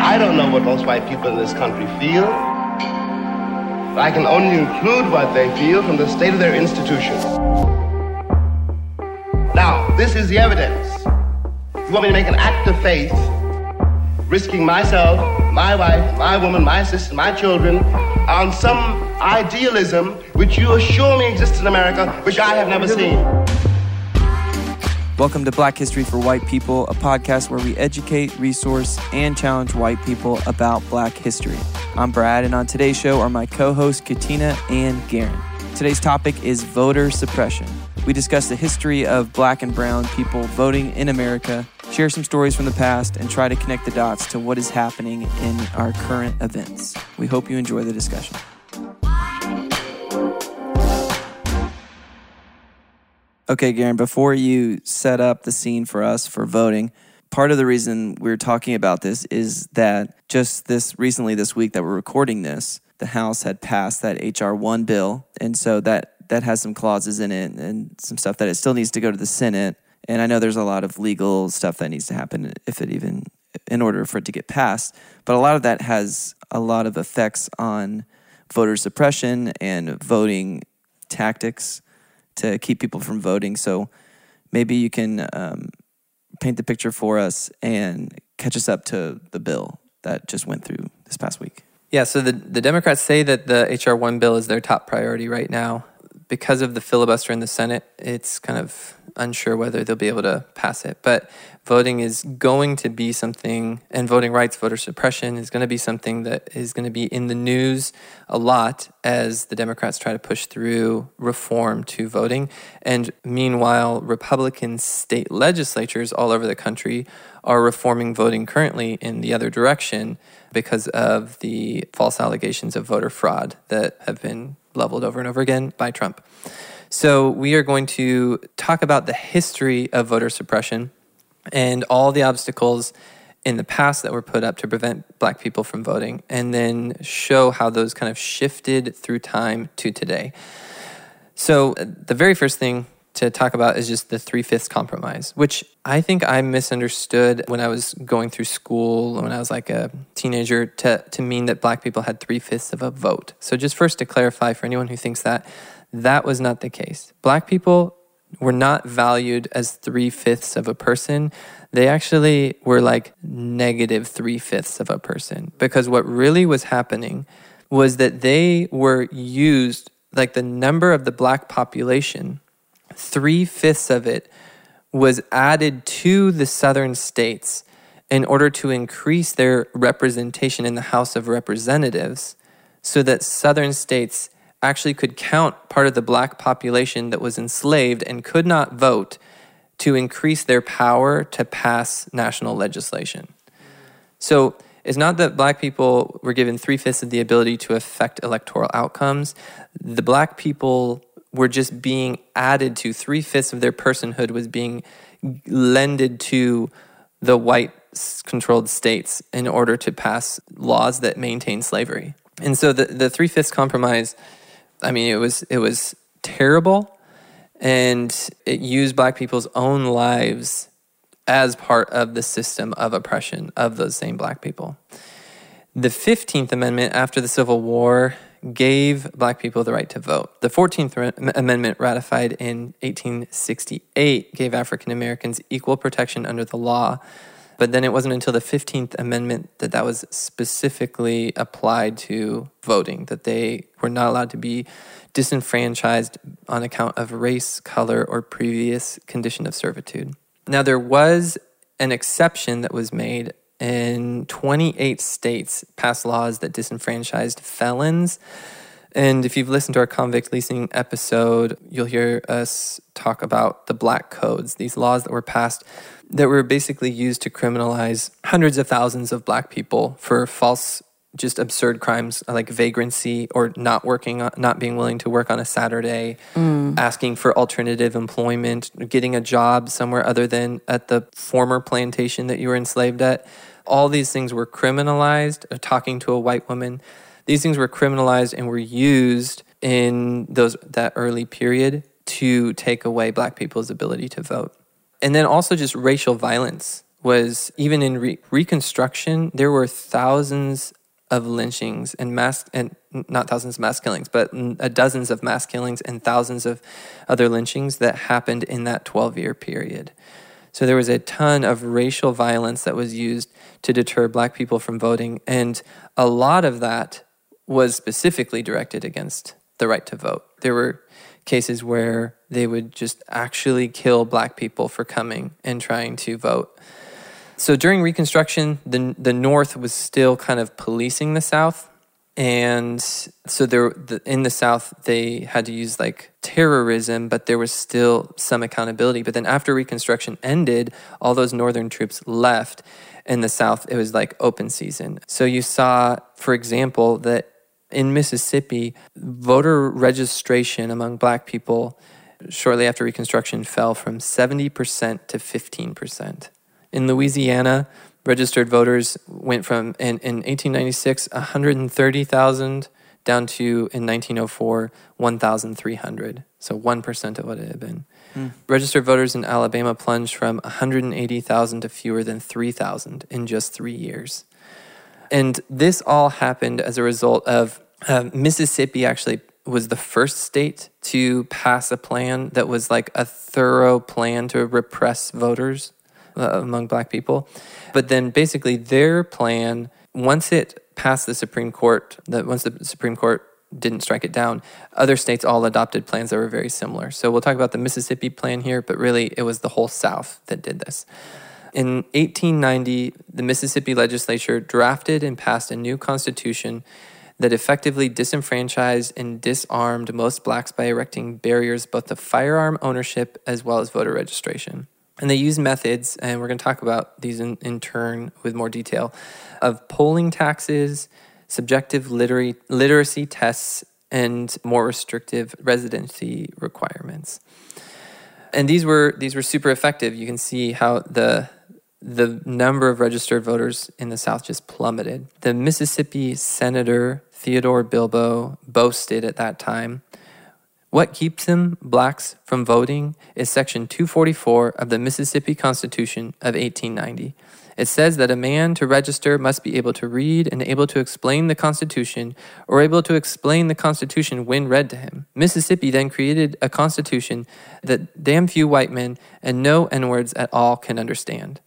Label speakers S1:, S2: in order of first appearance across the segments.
S1: I don't know what most white people in this country feel. I can only include what they feel from the state of their institution. Now, this is the evidence. You want me to make an act of faith, risking myself, my wife, my woman, my sister, my children, on some idealism which you assure me exists in America, which I have never seen.
S2: Welcome to Black History for White People, a podcast where we educate, resource, and challenge white people about Black history. I'm Brad, and on today's show are my co-hosts Katina and Garen. Today's topic is voter suppression. We discuss the history of Black and brown people voting in America, share some stories from the past, and try to connect the dots to what is happening in our current events. We hope you enjoy the discussion. Okay, Garen, before you set up the scene for us for voting, part of the reason we're talking about this is that just this week that we're recording this, the House had passed that H.R. 1 bill, and so that has some clauses in it and some stuff that it still needs to go to the Senate. And I know there's a lot of legal stuff that needs to happen in order for it to get passed. But a lot of that has a lot of effects on voter suppression and voting tactics to keep people from voting. So maybe you can paint the picture for us and catch us up to the bill that just went through this past week.
S3: Yeah, so the Democrats say that the H.R. 1 bill is their top priority right now. Because of the filibuster in the Senate, it's kind of unsure whether they'll be able to pass it. But voting is going to be something, and voting rights, voter suppression is going to be something that is going to be in the news a lot as the Democrats try to push through reform to voting. And meanwhile, Republican state legislatures all over the country are reforming voting currently in the other direction because of the false allegations of voter fraud that have been leveled over and over again by Trump. So we are going to talk about the history of voter suppression and all the obstacles in the past that were put up to prevent Black people from voting, and then show how those kind of shifted through time to today. So the very first thing to talk about is just the 3/5 compromise, which I think I misunderstood when I was going through school, when I was like a teenager, to mean that Black people had 3/5 of a vote. So just first to clarify for anyone who thinks that was not the case. Black people were not valued as 3/5 of a person. They actually were like negative 3/5 of a person, because what really was happening was that they were used, like the number of the Black population, 3/5 of it was added to the southern states in order to increase their representation in the House of Representatives, so that southern states actually could count part of the Black population that was enslaved and could not vote to increase their power to pass national legislation. So it's not that Black people were given 3/5 of the ability to affect electoral outcomes. The Black people were just being added to, 3/5 of their personhood was being lended to the white-controlled states in order to pass laws that maintain slavery. And so the 3/5 compromise, I mean, it was terrible, and it used Black people's own lives as part of the system of oppression of those same Black people. The 15th Amendment after the Civil War gave Black people the right to vote. The 14th Amendment, ratified in 1868, gave African Americans equal protection under the law. But then it wasn't until the 15th Amendment that was specifically applied to voting, that they were not allowed to be disenfranchised on account of race, color, or previous condition of servitude. Now, there was an exception that was made. In 28 states passed laws that disenfranchised felons. And if you've listened to our convict leasing episode, you'll hear us talk about the Black Codes, these laws that were passed that were basically used to criminalize hundreds of thousands of Black people for false, just absurd crimes like vagrancy or not being willing to work on a Saturday, asking for alternative employment, getting a job somewhere other than at the former plantation that you were enslaved at. All these things were criminalized. Talking to a white woman, these things were criminalized and were used in that early period to take away Black people's ability to vote. And then also just racial violence was even in Reconstruction, there were thousands of lynchings and not thousands of mass killings, but dozens of mass killings and thousands of other lynchings that happened in that 12-year period. So there was a ton of racial violence that was used to deter Black people from voting, and a lot of that was specifically directed against the right to vote. There were cases where they would just actually kill Black people for coming and trying to vote. So during Reconstruction, the North was still kind of policing the South. And so in the South, they had to use like terrorism, but there was still some accountability. But then after Reconstruction ended, all those Northern troops left. In the South, it was like open season. So you saw, for example, that in Mississippi, voter registration among Black people shortly after Reconstruction fell from 70% to 15%. In Louisiana, registered voters went from, in 1896, 130,000 down to, in 1904, 1,300. So 1% of what it had been. Registered voters in Alabama plunged from 180,000 to fewer than 3,000 in just 3 years. And this all happened as a result of Mississippi actually was the first state to pass a plan that was like a thorough plan to repress voters among Black people. But then basically their plan, once it passed the Supreme Court, once the Supreme Court didn't strike it down, other states all adopted plans that were very similar. So we'll talk about the Mississippi plan here, but really it was the whole South that did this. In 1890, the Mississippi legislature drafted and passed a new constitution that effectively disenfranchised and disarmed most Blacks by erecting barriers both to firearm ownership as well as voter registration. And they used methods, and we're going to talk about these in turn with more detail, of polling taxes, subjective literacy tests, and more restrictive residency requirements. And these were super effective. You can see how the number of registered voters in the South just plummeted. The Mississippi Senator Theodore Bilbo boasted at that time, "What keeps them, Blacks, from voting is Section 244 of the Mississippi Constitution of 1890. It says that a man to register must be able to read and able to explain the Constitution, or able to explain the Constitution when read to him. Mississippi then created a Constitution that damn few white men and no N-words at all can understand."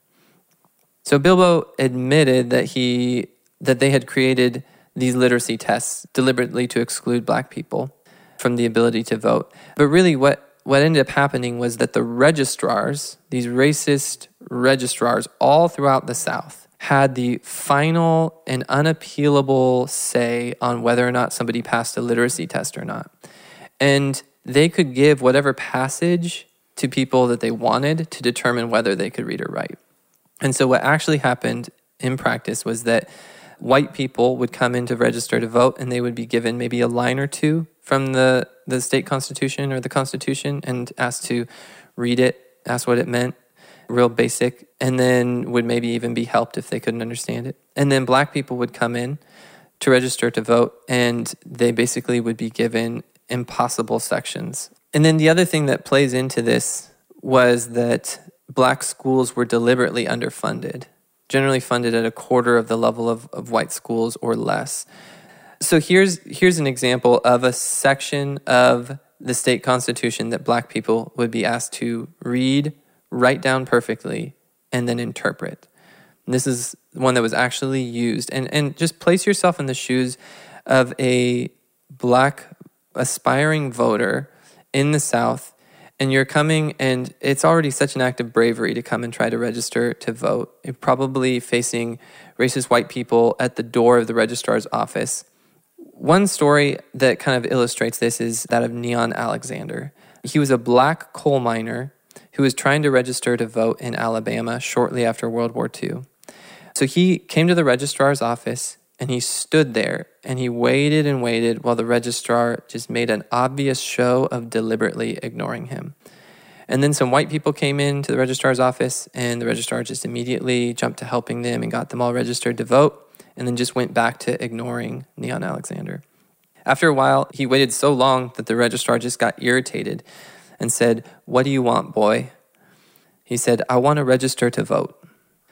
S3: So Bilbo admitted that they had created these literacy tests deliberately to exclude Black people from the ability to vote. But really what ended up happening was that the registrars, these racist registrars all throughout the South, had the final and unappealable say on whether or not somebody passed a literacy test or not. And they could give whatever passage to people that they wanted to determine whether they could read or write. And so what actually happened in practice was that white people would come in to register to vote, and they would be given maybe a line or two from the state constitution or the Constitution and asked to read it, ask what it meant, real basic, and then would maybe even be helped if they couldn't understand it. And then Black people would come in to register to vote, and they basically would be given impossible sections. And then the other thing that plays into this was that Black schools were deliberately underfunded, generally funded at a quarter of the level of white schools or less. So here's an example of a section of the state constitution that Black people would be asked to read, write down perfectly, and then interpret. And this is one that was actually used. And just place yourself in the shoes of a Black aspiring voter in the South, and you're coming, and it's already such an act of bravery to come and try to register to vote. You're probably facing racist white people at the door of the registrar's office. One story that kind of illustrates this is that of Neon Alexander. He was a Black coal miner who was trying to register to vote in Alabama shortly after World War II. So he came to the registrar's office, and he stood there, and he waited and waited while the registrar just made an obvious show of deliberately ignoring him. And then some white people came into the registrar's office, and the registrar just immediately jumped to helping them and got them all registered to vote, and then just went back to ignoring Neon Alexander. After a while, he waited so long that the registrar just got irritated and said, "What do you want, boy?" He said, "I want to register to vote."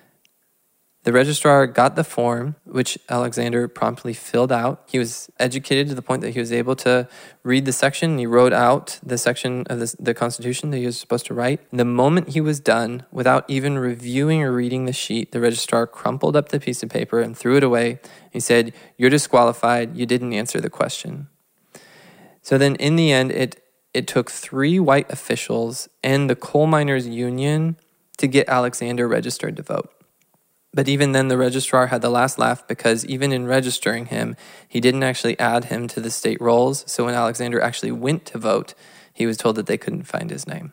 S3: The registrar got the form, which Alexander promptly filled out. He was educated to the point that he was able to read the section. He wrote out the section of the Constitution that he was supposed to write. The moment he was done, without even reviewing or reading the sheet, the registrar crumpled up the piece of paper and threw it away. He said, "You're disqualified. You didn't answer the question." So then in the end, it took 3 white officials and the coal miners' union to get Alexander registered to vote. But even then, the registrar had the last laugh because even in registering him, he didn't actually add him to the state rolls. So when Alexander actually went to vote, he was told that they couldn't find his name.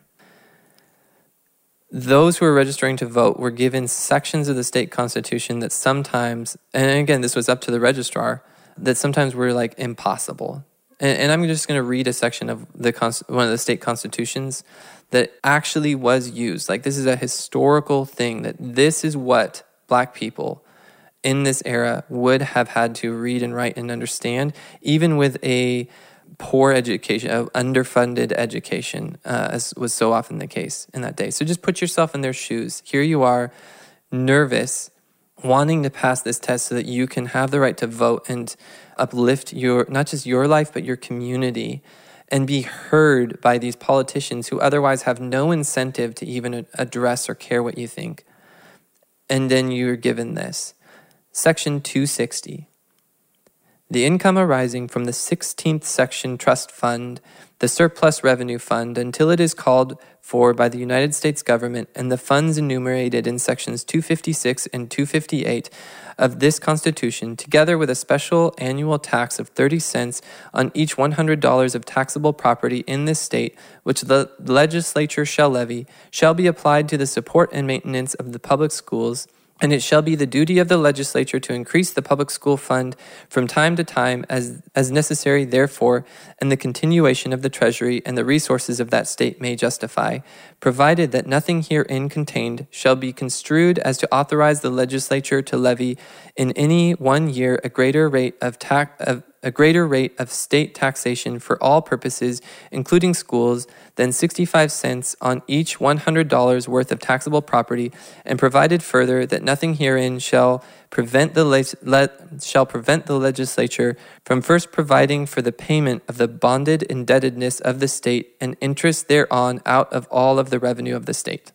S3: Those who were registering to vote were given sections of the state constitution that sometimes, and again, this was up to the registrar, that sometimes were like impossible. And I'm just going to read a section of one of the state constitutions that actually was used. Like, this is a historical thing, that this is what Black people in this era would have had to read and write and understand, even with a poor education, an underfunded education, as was so often the case in that day. So just put yourself in their shoes. Here you are, nervous, wanting to pass this test so that you can have the right to vote and uplift not just your life, but your community, and be heard by these politicians who otherwise have no incentive to even address or care what you think. And then you're given this. Section 260. The income arising from the 16th section trust fund, the surplus revenue fund, until it is called for by the United States government, and the funds enumerated in sections 256 and 258 of this Constitution, together with a special annual tax of 30 cents on each $100 of taxable property in this state, which the legislature shall levy, shall be applied to the support and maintenance of the public schools. And it shall be the duty of the legislature to increase the public school fund from time to time as necessary therefore, and the continuation of the treasury and the resources of that state may justify, provided that nothing herein contained shall be construed as to authorize the legislature to levy in any 1 year a greater rate of state taxation for all purposes, including schools, than 65 cents on each $100 worth of taxable property, and provided further that nothing herein shall prevent the legislature from first providing for the payment of the bonded indebtedness of the state and interest thereon out of all of the revenue of the state.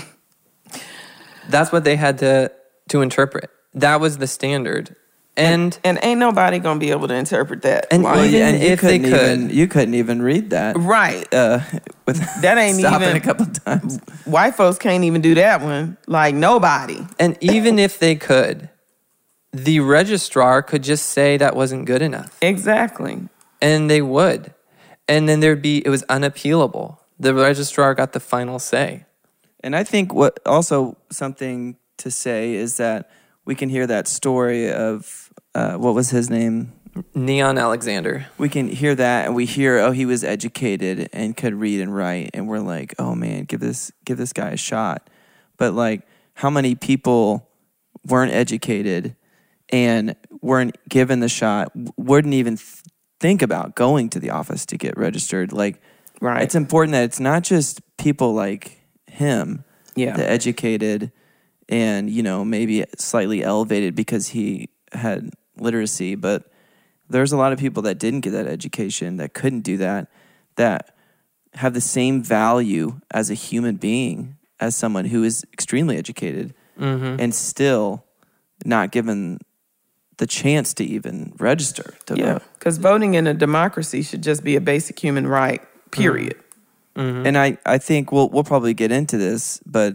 S3: That's what they had to interpret. That was the standard. And
S4: ain't nobody gonna be able to interpret that.
S3: And even if they could,
S2: you couldn't even read that,
S4: right?
S2: That ain't stopping even a couple times.
S4: White folks can't even do that one. Like, nobody.
S3: And even if they could, the registrar could just say that wasn't good enough.
S4: Exactly.
S3: And they would, and then it was unappealable. The registrar got the final say.
S2: And I think what also something to say is that we can hear that story of, what was his name?
S3: Neon Alexander.
S2: We can hear that, and we hear, he was educated and could read and write, and we're like, oh man, give this guy a shot. But like, how many people weren't educated and weren't given the shot, wouldn't even think about going to the office to get registered? Like,
S4: right.
S2: It's important that it's not just people like him, the educated and, maybe slightly elevated because he had literacy, but there's a lot of people that didn't get that education, that couldn't do that have the same value as a human being as someone who is extremely educated and still not given the chance to even register to vote.
S4: Because voting in a democracy should just be a basic human right, period.
S2: Mm-hmm. And I think we'll probably get into this, but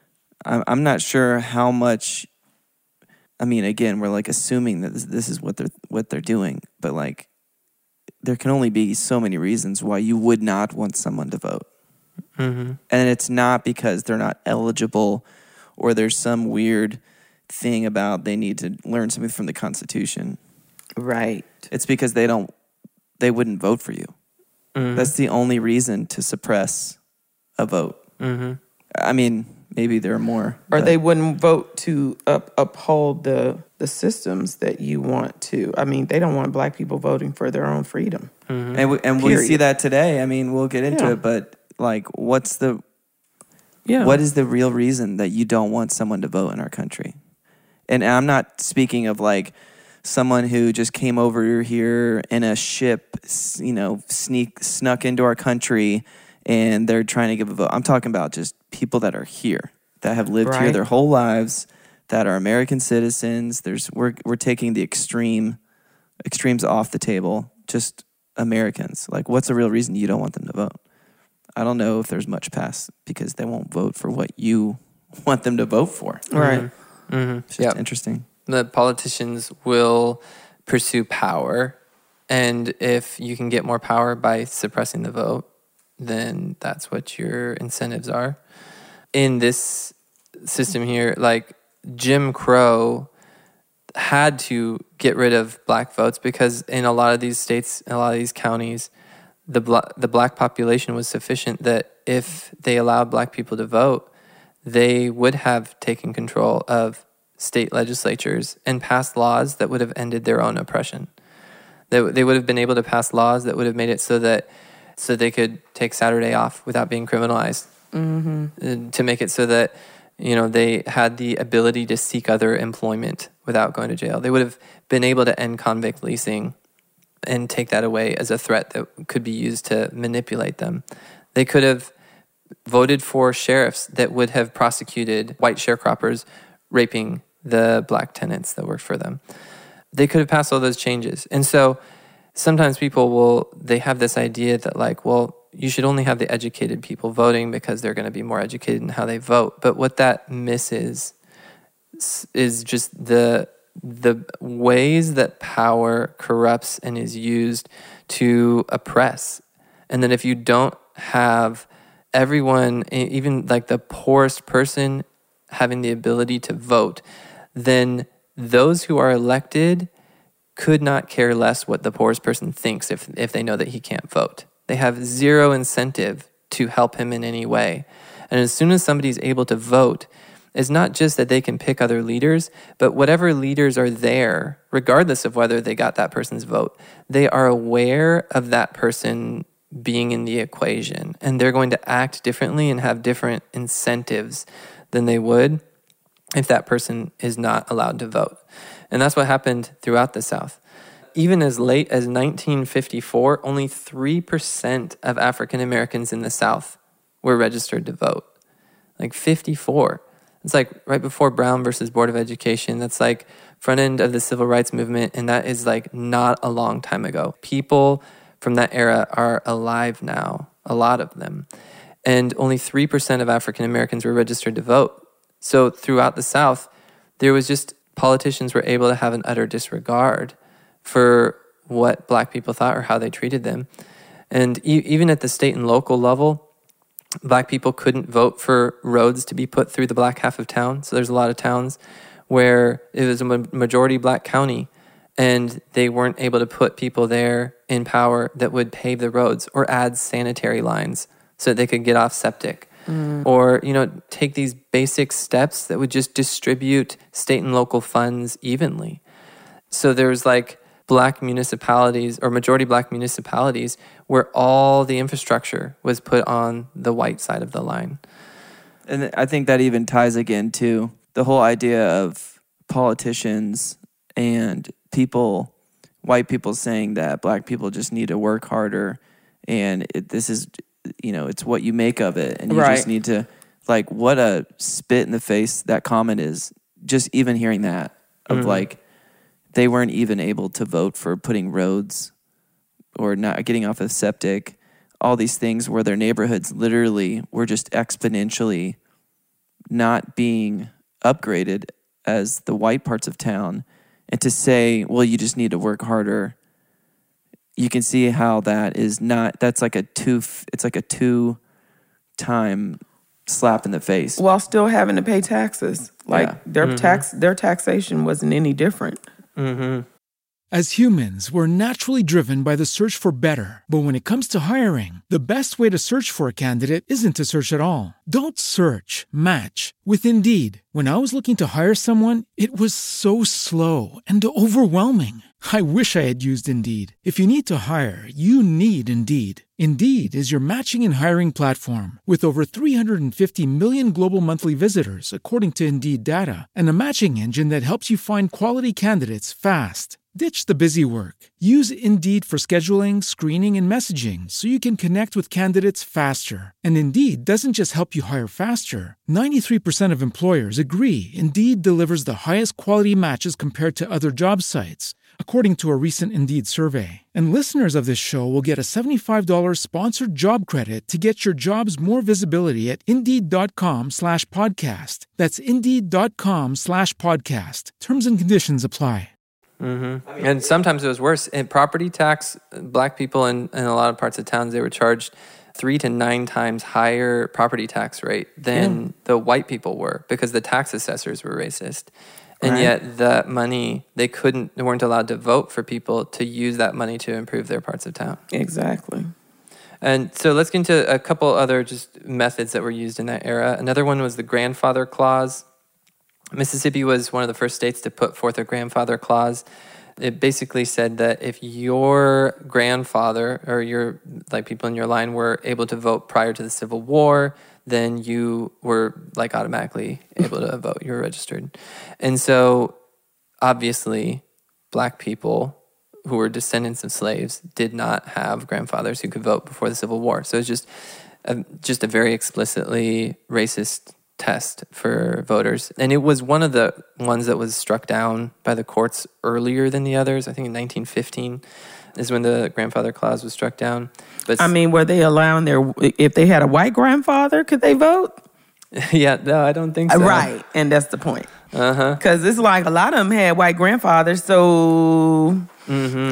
S2: I'm not sure how much. I mean, again, we're like assuming that this is what they're doing, but like, there can only be so many reasons why you would not want someone to vote, and it's not because they're not eligible, or there's some weird thing about they need to learn something from the Constitution.
S4: Right.
S2: It's because they wouldn't vote for you. That's the only reason to suppress a vote. I mean, maybe there are more.
S4: Or they wouldn't vote to uphold the systems that you want to. I mean, they don't want Black people voting for their own freedom.
S2: And we see that today. I mean, we'll get into it, but like, what is the real reason that you don't want someone to vote in our country? And I'm not speaking of like someone who just came over here in a ship, snuck into our country and they're trying to give a vote. I'm talking about just people that are here, that have lived here their whole lives, that are American citizens. We're taking the extremes off the table. Just Americans. Like, what's the real reason you don't want them to vote? I don't know if there's much past because they won't vote for what you want them to vote for.
S4: Right.
S3: Mm-hmm.
S2: It's just interesting.
S3: The politicians will pursue power, and if you can get more power by suppressing the vote, then that's what your incentives are. In this system here, like Jim Crow had to get rid of black votes because in a lot of these states, in a lot of these counties, the black population was sufficient that if they allowed black people to vote, they would have taken control of state legislatures and passed laws that would have ended their own oppression. They would have been able to pass laws that would have made it so they could take Saturday off without being criminalized. Mm-hmm. To make it so that they had the ability to seek other employment without going to jail. They would have been able to end convict leasing and take that away as a threat that could be used to manipulate them. They could have voted for sheriffs that would have prosecuted white sharecroppers raping the black tenants that worked for them. They could have passed all those changes. And so sometimes people they have this idea that like, well, you should only have the educated people voting because they're going to be more educated in how they vote. But what that misses is just the ways that power corrupts and is used to oppress. And then if you don't have everyone, even like the poorest person, having the ability to vote, then those who are elected could not care less what the poorest person thinks if they know that he can't vote. They have zero incentive to help him in any way. And as soon as somebody's able to vote, it's not just that they can pick other leaders, but whatever leaders are there, regardless of whether they got that person's vote, they are aware of that person being in the equation. And they're going to act differently and have different incentives than they would if that person is not allowed to vote. And that's what happened throughout the South. Even as late as 1954, only 3% of African Americans in the South were registered to vote. Like 54. It's like right before Brown versus Board of Education. That's like front end of the civil rights movement, and that is like not a long time ago. People from that era are alive now, a lot of them. And only 3% of African Americans were registered to vote. So throughout the South, there was just politicians were able to have an utter disregard for what black people thought or how they treated them. And even at the state and local level, black people couldn't vote for roads to be put through the black half of town. So there's a lot of towns where it was a majority black county and they weren't able to put people there in power that would pave the roads or add sanitary lines so that they could get off septic. Or, take these basic steps that would just distribute state and local funds evenly. So there's like black municipalities or majority black municipalities where all the infrastructure was put on the white side of the line.
S2: And I think that even ties again to the whole idea of politicians and white people saying that black people just need to work harder and this is, it's what you make of it. And you just need to, like, what a spit in the face that comment is. Just even hearing that of like, they weren't even able to vote for putting roads or not getting off of septic, all these things where their neighborhoods literally were just exponentially not being upgraded as the white parts of town. And to say, well, you just need to work harder, you can see how that is not, that's like it's like a two-time slap in the face.
S4: While still having to pay taxes. Like their taxation wasn't any different.
S3: Mm-hmm.
S5: As humans, we're naturally driven by the search for better. But when it comes to hiring, the best way to search for a candidate isn't to search at all. Don't search, match with Indeed. When I was looking to hire someone, it was so slow and overwhelming. I wish I had used Indeed. If you need to hire, you need Indeed. Indeed is your matching and hiring platform with over 350 million global monthly visitors, according to Indeed data, and a matching engine that helps you find quality candidates fast. Ditch the busy work. Use Indeed for scheduling, screening, and messaging so you can connect with candidates faster. And Indeed doesn't just help you hire faster. 93% of employers agree Indeed delivers the highest quality matches compared to other job sites, according to a recent Indeed survey. And listeners of this show will get a $75 sponsored job credit to get your jobs more visibility at Indeed.com/podcast. That's Indeed.com/podcast. Terms and conditions apply.
S3: Mm-hmm. And sometimes it was worse. In property tax, black people in a lot of parts of towns, they were charged 3 to 9 times higher property tax rate than the white people were because the tax assessors were racist. And yet that money, they weren't allowed to vote for people to use that money to improve their parts of town.
S4: Exactly.
S3: And so let's get into a couple other just methods that were used in that era. Another one was the grandfather clause. Mississippi was one of the first states to put forth a grandfather clause. It basically said that if your grandfather or your people in your line were able to vote prior to the Civil War, then you were automatically able to vote. You were registered. And so obviously black people who were descendants of slaves did not have grandfathers who could vote before the Civil War. So it's just a very explicitly racist test for voters. And it was one of the ones that was struck down by the courts earlier than the others. I think in 1915 is when the grandfather clause was struck down. But
S4: were they allowing if they had a white grandfather, could they vote?
S3: Yeah, no, I don't think so.
S4: Right, and that's the point. Because it's like a lot of them had white grandfathers, so...
S3: Mm-hmm.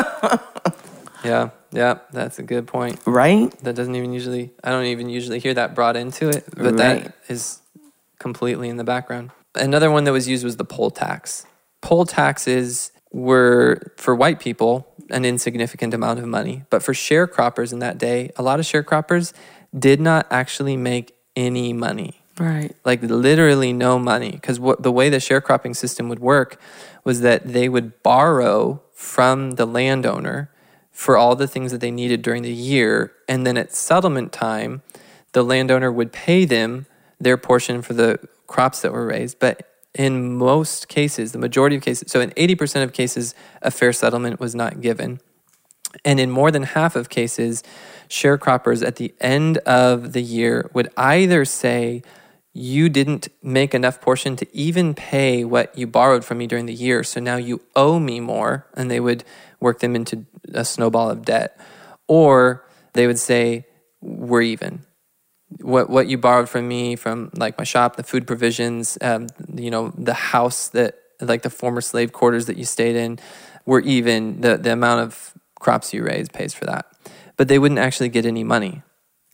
S3: Yeah, that's a good point.
S4: Right?
S3: I don't even usually hear that brought into it, but that is completely in the background. Another one that was used was the poll tax. Poll taxes were, for white people, an insignificant amount of money. But for sharecroppers in that day, a lot of sharecroppers did not actually make any money.
S4: Right.
S3: Literally no money. Because the way the sharecropping system would work was that they would borrow from the landowner for all the things that they needed during the year. And then at settlement time, the landowner would pay them their portion for the crops that were raised. But in most cases, the majority of cases, so in 80% of cases, a fair settlement was not given. And in more than half of cases, sharecroppers at the end of the year would either say, you didn't make enough portion to even pay what you borrowed from me during the year, so now you owe me more, and they would work them into a snowball of debt. Or they would say, we're even. What you borrowed from me, from my shop, the food provisions, the house that, the former slave quarters that you stayed in, we're even. The amount of crops you raised pays for that. But they wouldn't actually get any money.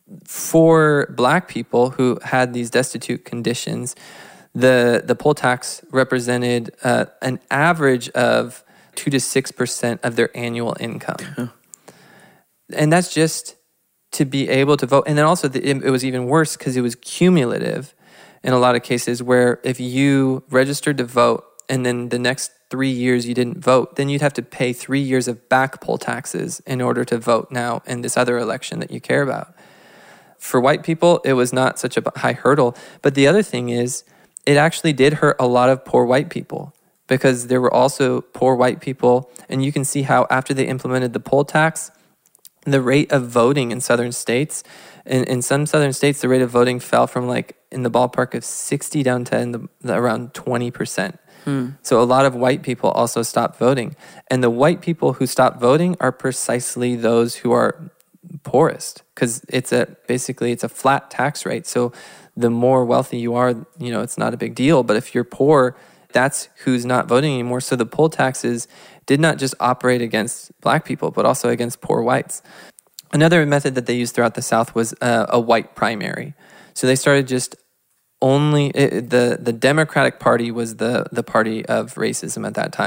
S3: For black people who had these destitute conditions, the poll tax represented an average of 2 to 6% of their annual income. And that's just to be able to vote. And then also it was even worse because it was cumulative in a lot of cases, where if you registered to vote and then the next 3 years you didn't vote, then you'd have to pay 3 years of back poll taxes in order to vote now in this other election that you care about. For white people, it was not such a high hurdle. But the other thing is, it actually did hurt a lot of poor white people, because there were also poor white people. And you can see how after they implemented the poll tax, the rate of voting in southern states, in some southern states, the rate of voting fell from in the ballpark of 60 down to around 20%. So a lot of white people also stopped voting. And the white people who stopped voting are precisely those who are poorest, because it's a flat tax rate. So the more wealthy you are, it's not a big deal. But if you're poor, that's who's not voting anymore. So the poll taxes did not just operate against black people, but also against poor whites. Another method that they used throughout the South was a white primary. So they started just the Democratic Party was the party of racism at that time.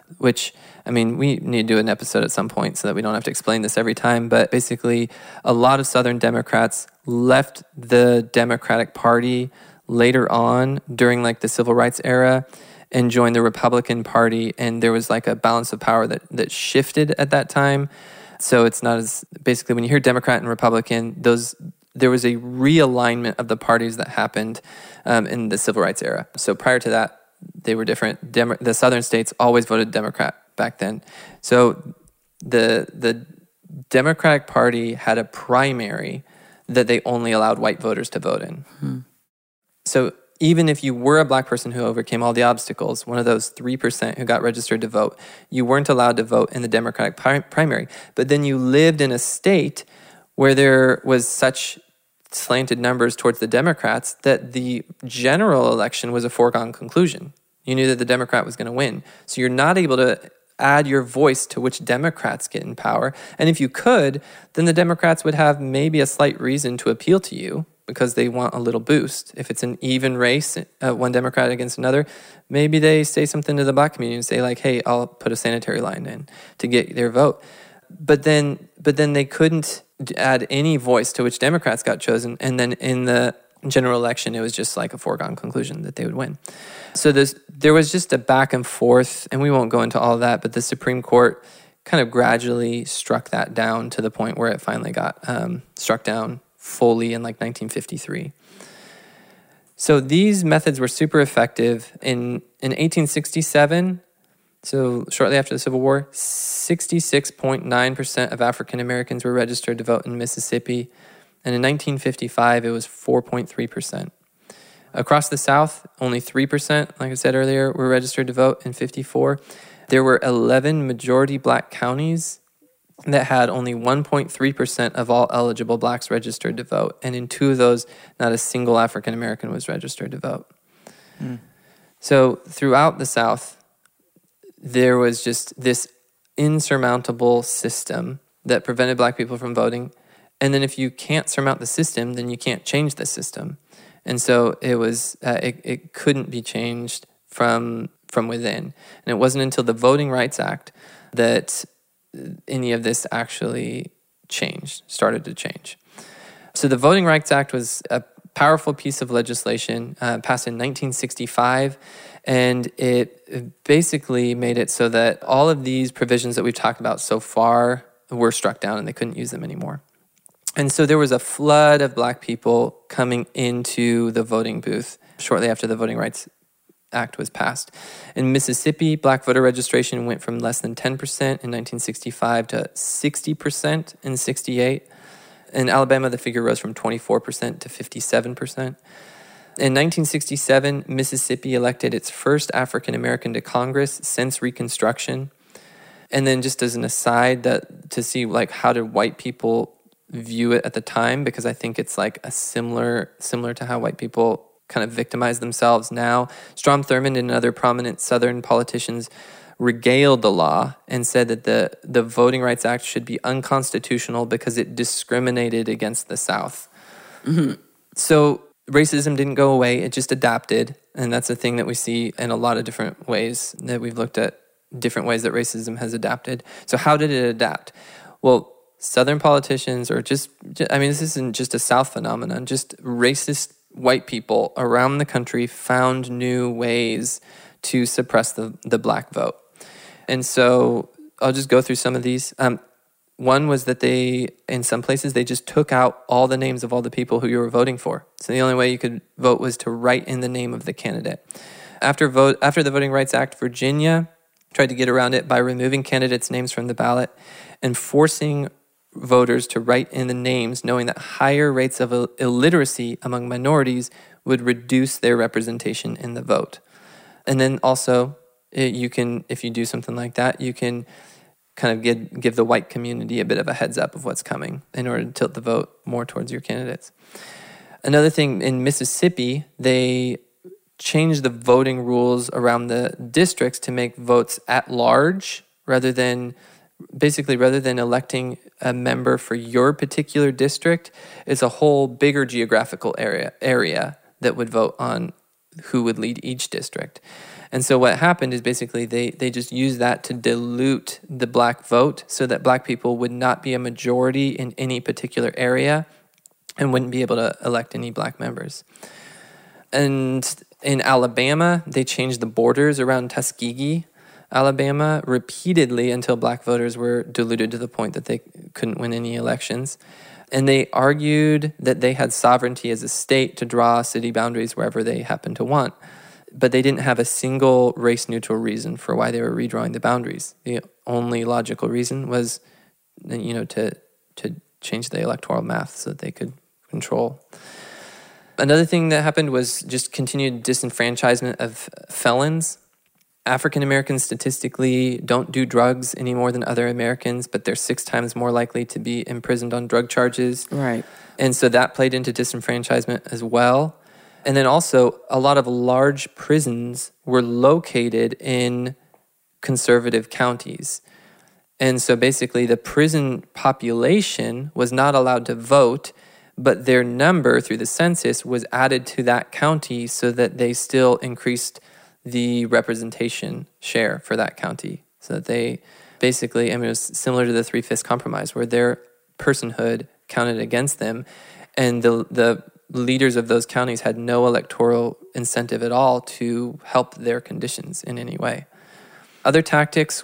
S3: which, I mean, we need to do an episode at some point so that we don't have to explain this every time. But basically, a lot of Southern Democrats left the Democratic Party later on during like the Civil Rights era and joined the Republican Party. And there was like a balance of power that shifted at that time. So it's not as, basically when you hear Democrat and Republican, there was a realignment of the parties that happened in the Civil Rights era. So prior to that, they were different. The Southern states always voted Democrat back then. So the Democratic Party had a primary that they only allowed white voters to vote in. So even if you were a black person who overcame all the obstacles, one of those 3% who got registered to vote, you weren't allowed to vote in the Democratic primary. But then you lived in a state where there was such slanted numbers towards the Democrats that the general election was a foregone conclusion. You knew that the Democrat was going to win. So you're not able to add your voice to which Democrats get in power. And if you could, then the Democrats would have maybe a slight reason to appeal to you because they want a little boost. If it's an even race, one Democrat against another, maybe they say something to the black community and say like, hey, I'll put a sanitary line in to get their vote. But then they couldn't add any voice to which Democrats got chosen. And then in the general election, it was just like a foregone conclusion that they would win. So there was just a back and forth, and we won't go into all of that, but the Supreme Court kind of gradually struck that down to the point where it finally got struck down fully in like 1953. So these methods were super effective. In 1867, so shortly after the Civil War, 66.9% of African Americans were registered to vote in Mississippi. And in 1955, it was 4.3%. Across the South, only 3%, like I said earlier, were registered to vote in 54. There were 11 majority black counties that had only 1.3% of all eligible blacks registered to vote. And in 2 of those, not a single African American was registered to vote. So throughout the South, there was just this insurmountable system that prevented black people from voting. And then if you can't surmount the system, then you can't change the system. And so it was it couldn't be changed from within. And it wasn't until the Voting Rights Act that any of this actually started to change. So the Voting Rights Act was a powerful piece of legislation passed in 1965, and it basically made it so that all of these provisions that we've talked about so far were struck down and they couldn't use them anymore. And so there was a flood of black people coming into the voting booth shortly after the Voting Rights Act was passed. In Mississippi, black voter registration went from less than 10% in 1965 to 60% in 68. In Alabama, the figure rose from 24% to 57%. In 1967, Mississippi elected its first African American to Congress since Reconstruction. And then just as an aside, that to see like how did white people view it at the time, because I think it's like a similar to how white people kind of victimize themselves now. Strom Thurmond and other prominent Southern politicians regaled the law and said that the Voting Rights Act should be unconstitutional because it discriminated against the South. So racism didn't go away, it just adapted. And that's a thing that we see in a lot of different ways, that we've looked at different ways that racism has adapted. So how did it adapt? Well, Southern politicians, or this isn't just a South phenomenon, just racist white people around the country found new ways to suppress the black vote. And so I'll just go through some of these. One was that in some places, they just took out all the names of all the people who you were voting for. So the only way you could vote was to write in the name of the candidate. After the Voting Rights Act, Virginia tried to get around it by removing candidates' names from the ballot and forcing voters to write in the names, knowing that higher rates of illiteracy among minorities would reduce their representation in the vote. And then also, you can, if you do something like that, you can kind of give the white community a bit of a heads up of what's coming in order to tilt the vote more towards your candidates. Another thing, in Mississippi, they changed the voting rules around the districts to make votes at large rather than electing a member for your particular district. It's a whole bigger geographical area that would vote on who would lead each district. And so what happened is basically they just used that to dilute the black vote so that black people would not be a majority in any particular area and wouldn't be able to elect any black members. And in Alabama, they changed the borders around Tuskegee, Alabama, repeatedly until black voters were diluted to the point that they couldn't win any elections. And they argued that they had sovereignty as a state to draw city boundaries wherever they happened to want. But they didn't have a single race-neutral reason for why they were redrawing the boundaries. The only logical reason was, to change the electoral math so that they could control. Another thing that happened was just continued disenfranchisement of felons. African Americans statistically don't do drugs any more than other Americans, but they're 6 times more likely to be imprisoned on drug charges.
S4: Right.
S3: And so that played into disenfranchisement as well. And then also, a lot of large prisons were located in conservative counties. And so basically, the prison population was not allowed to vote, but their number through the census was added to that county so that they still increased the representation share for that county. So that they basically, it was similar to the Three-Fifths Compromise, where their personhood counted against them. And the leaders of those counties had no electoral incentive at all to help their conditions in any way. Other tactics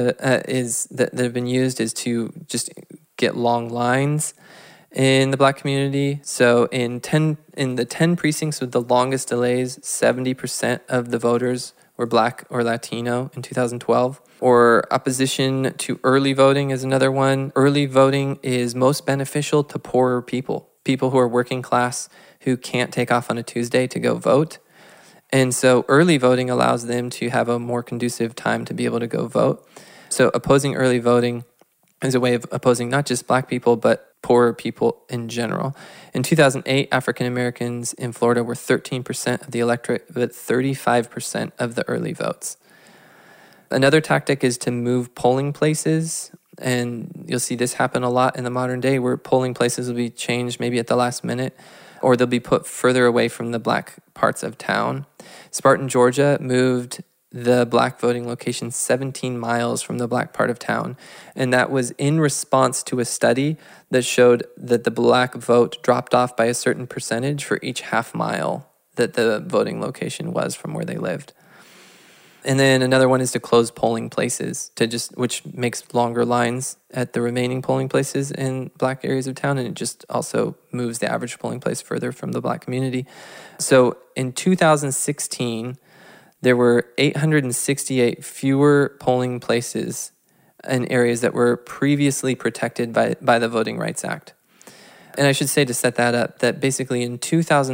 S3: that have been used is to just get long lines in the black community. So in the 10 precincts with the longest delays, 70% of the voters were black or Latino in 2012. Or opposition to early voting is another one. Early voting is most beneficial to poorer people who are working class who can't take off on a Tuesday to go vote. And so early voting allows them to have a more conducive time to be able to go vote. So opposing early voting is a way of opposing not just black people, but poorer people in general. In 2008, African Americans in Florida were 13% of the electorate, but 35% of the early votes. Another tactic is to move polling places. And you'll see this happen a lot in the modern day, where polling places will be changed maybe at the last minute, or they'll be put further away from the black parts of town. Spartan, Georgia moved the black voting location 17 miles from the black part of town. And that was in response to a study that showed that the black vote dropped off by a certain percentage for each half mile that the voting location was from where they lived. And then another one is to close polling places, which makes longer lines at the remaining polling places in black areas of town, and it just also moves the average polling place further from the black community. So in 2016, there were 868 fewer polling places in areas that were previously protected by the Voting Rights Act. And I should say, to set that up, that basically in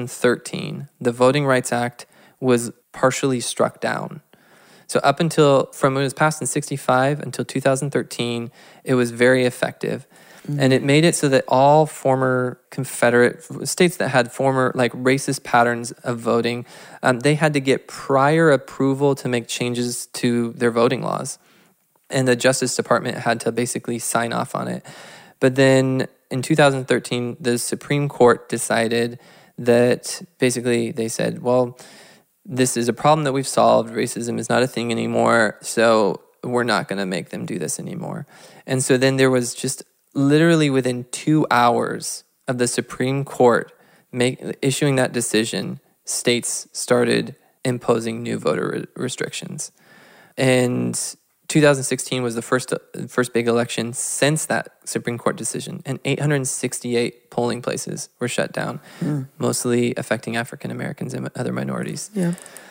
S3: 2013, the Voting Rights Act was partially struck down. So up until, from when it was passed in 65 until 2013, it was very effective. Mm-hmm. And it made it so that all former Confederate states that had former racist patterns of voting, they had to get prior approval to make changes to their voting laws. And the Justice Department had to basically sign off on it. But then in 2013, the Supreme Court decided that basically they said, well, this is a problem that we've solved. Racism is not a thing anymore, so we're not going to make them do this anymore. And so then there was just literally within 2 hours of the Supreme Court issuing that decision, states started imposing new voter restrictions. And 2016 was the first big election since that Supreme Court decision, and 868 polling places were shut down, mostly affecting African Americans and other minorities. Yeah.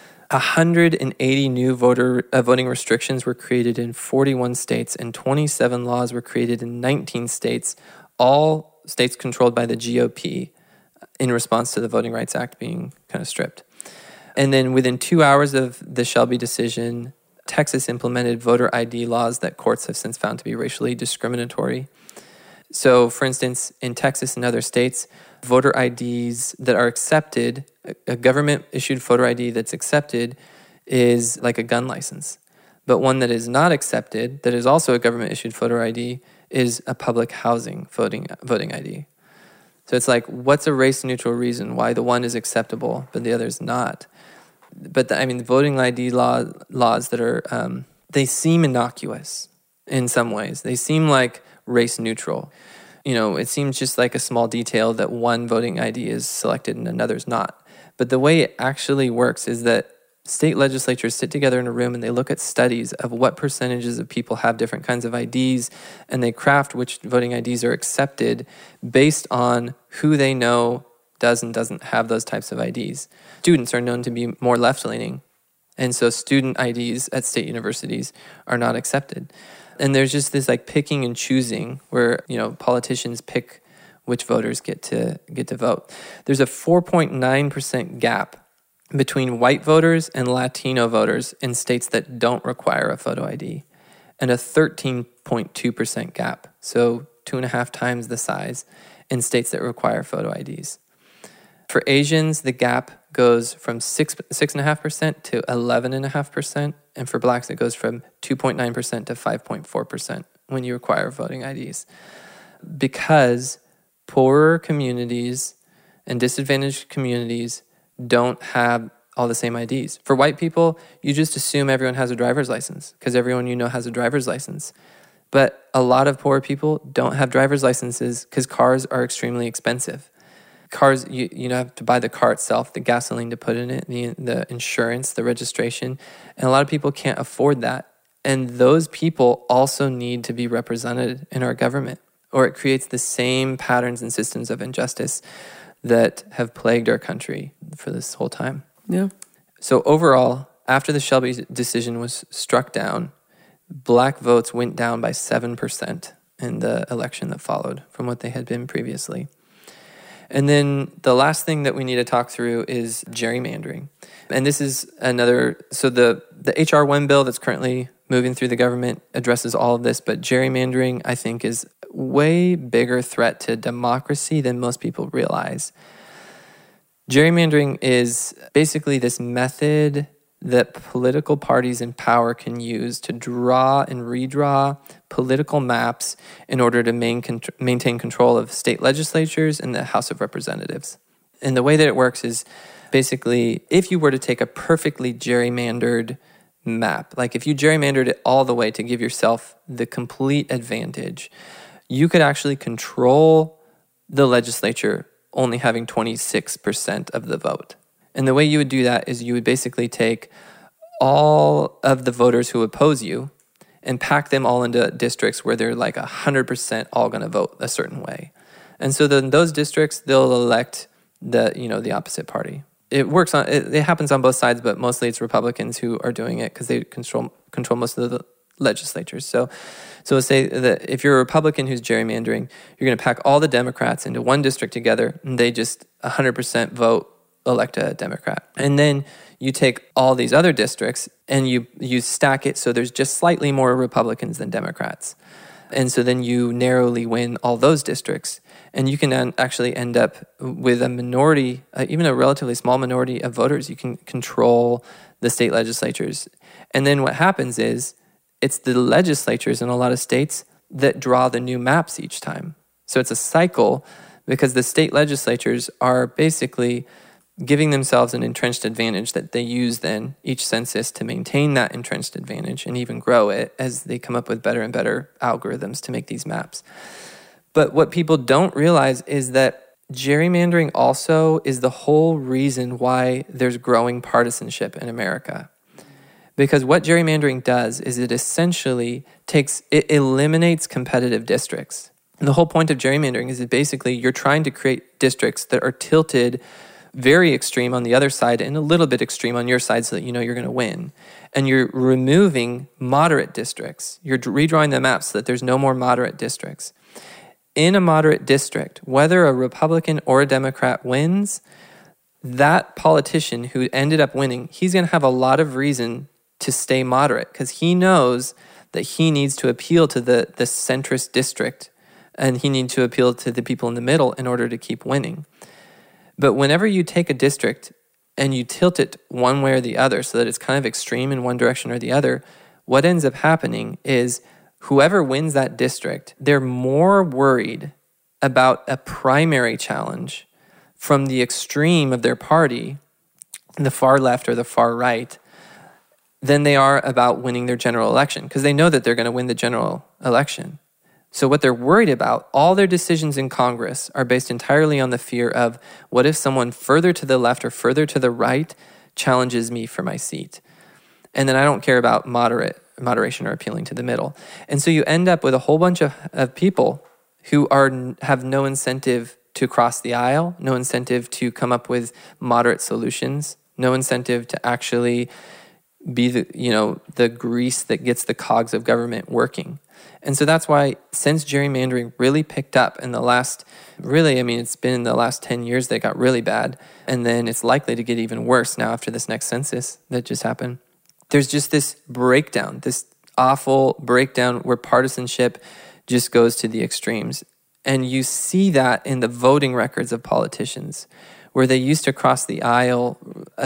S3: 180 new voting restrictions were created in 41 states, and 27 laws were created in 19 states, all states controlled by the GOP, in response to the Voting Rights Act being kind of stripped. And then within 2 hours of the Shelby decision, Texas implemented voter ID laws that courts have since found to be racially discriminatory. So, for instance, in Texas and other states, voter IDs that are accepted, a government-issued voter ID that's accepted is like a gun license. But one that is not accepted, that is also a government-issued voter ID, is a public housing voting ID. So it's like, what's a race-neutral reason why the one is acceptable but the other is not? But the voting ID laws that are, they seem innocuous in some ways. They seem like race neutral. It seems just like a small detail that one voting ID is selected and another's not. But the way it actually works is that state legislatures sit together in a room and they look at studies of what percentages of people have different kinds of IDs, and they craft which voting IDs are accepted based on who they know does and doesn't have those types of IDs. Students are known to be more left-leaning, and so student IDs at state universities are not accepted. And there's just this picking and choosing where, politicians pick which voters get to vote. There's a 4.9% gap between white voters and Latino voters in states that don't require a photo ID, and a 13.2% gap, so 2.5 times the size, in states that require photo IDs. For Asians, the gap goes from 6.5% to 11.5%, and for blacks, it goes from 2.9% to 5.4% when you require voting IDs. Because poorer communities and disadvantaged communities don't have all the same IDs. For white people, you just assume everyone has a driver's license because everyone has a driver's license. But a lot of poor people don't have driver's licenses because cars are extremely expensive. Cars, you have to buy the car itself, the gasoline to put in it, the insurance, the registration, and a lot of people can't afford that. And those people also need to be represented in our government, or it creates the same patterns and systems of injustice that have plagued our country for this whole time.
S4: Yeah.
S3: So overall, after the Shelby decision was struck down, black votes went down by 7% in the election that followed from what they had been previously. And then the last thing that we need to talk through is gerrymandering. And this is so the H.R. 1 bill that's currently moving through the government addresses all of this, but gerrymandering, I think, is a way bigger threat to democracy than most people realize. Gerrymandering is basically this method that political parties in power can use to draw and redraw political maps in order to maintain control of state legislatures and the House of Representatives. And the way that it works is basically, if you were to take a perfectly gerrymandered map, like if you gerrymandered it all the way to give yourself the complete advantage, you could actually control the legislature only having 26% of the vote. And the way you would do that is you would basically take all of the voters who oppose you and pack them all into districts where they're 100% all going to vote a certain way. And so then those districts, they'll elect the opposite party. It happens on both sides, but mostly it's Republicans who are doing it because they control most of the legislatures. So let's say that if you're a Republican who's gerrymandering, you're going to pack all the Democrats into one district together, and they just 100% vote, elect a Democrat. And then you take all these other districts and you stack it so there's just slightly more Republicans than Democrats. And so then you narrowly win all those districts. And you can actually end up with a minority, even a relatively small minority of voters. You can control the state legislatures. And then what happens is it's the legislatures in a lot of states that draw the new maps each time. So it's a cycle because the state legislatures are basically giving themselves an entrenched advantage that they use then each census to maintain that entrenched advantage and even grow it as they come up with better and better algorithms to make these maps. But what people don't realize is that gerrymandering also is the whole reason why there's growing partisanship in America. Because what gerrymandering does is it essentially eliminates competitive districts. And the whole point of gerrymandering is that basically you're trying to create districts that are tilted very extreme on the other side and a little bit extreme on your side so that you know you're going to win. And you're removing moderate districts. You're redrawing the maps so that there's no more moderate districts. In a moderate district, whether a Republican or a Democrat wins, that politician who ended up winning, he's going to have a lot of reason to stay moderate because he knows that he needs to appeal to the centrist district and he needs to appeal to the people in the middle in order to keep winning. But whenever you take a district and you tilt it one way or the other so that it's kind of extreme in one direction or the other, what ends up happening is whoever wins that district, they're more worried about a primary challenge from the extreme of their party the far left or the far right than they are about winning their general election, because they know that they're going to win the general election. So what they're worried about, all their decisions in Congress are based entirely on the fear of, what if someone further to the left or further to the right challenges me for my seat? And then I don't care about moderation or appealing to the middle. And so you end up with a whole bunch of people who have no incentive to cross the aisle, no incentive to come up with moderate solutions, no incentive to actually be the grease that gets the cogs of government working. And so that's why, since gerrymandering really picked up in the last, it's been in the last 10 years that it got really bad, and then it's likely to get even worse now after this next census that just happened. There's just this breakdown, this awful breakdown where partisanship just goes to the extremes. And you see that in the voting records of politicians, where they used to cross the aisle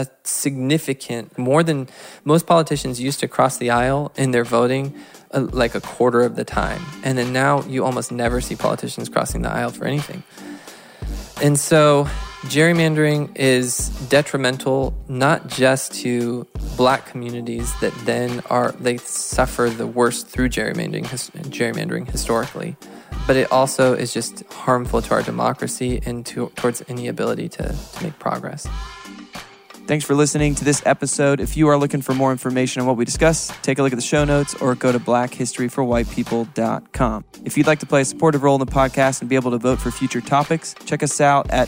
S3: more than most politicians used to cross the aisle in their voting, like a quarter of the time. And then now you almost never see politicians crossing the aisle for anything. And so gerrymandering is detrimental not just to Black communities that then they suffer the worst through gerrymandering historically, but it also is just harmful to our democracy and towards any ability to make progress.
S2: Thanks for listening to this episode. If you are looking for more information on what we discuss, take a look at the show notes or go to blackhistoryforwhitepeople.com. If you'd like to play a supportive role in the podcast and be able to vote for future topics, check us out at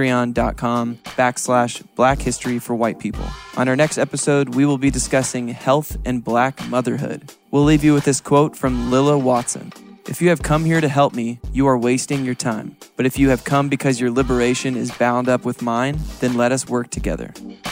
S2: patreon.com/blackhistoryforwhitepeople. On our next episode, we will be discussing health and Black motherhood. We'll leave you with this quote from Lilla Watson. "If you have come here to help me, you are wasting your time. But if you have come because your liberation is bound up with mine, then let us work together."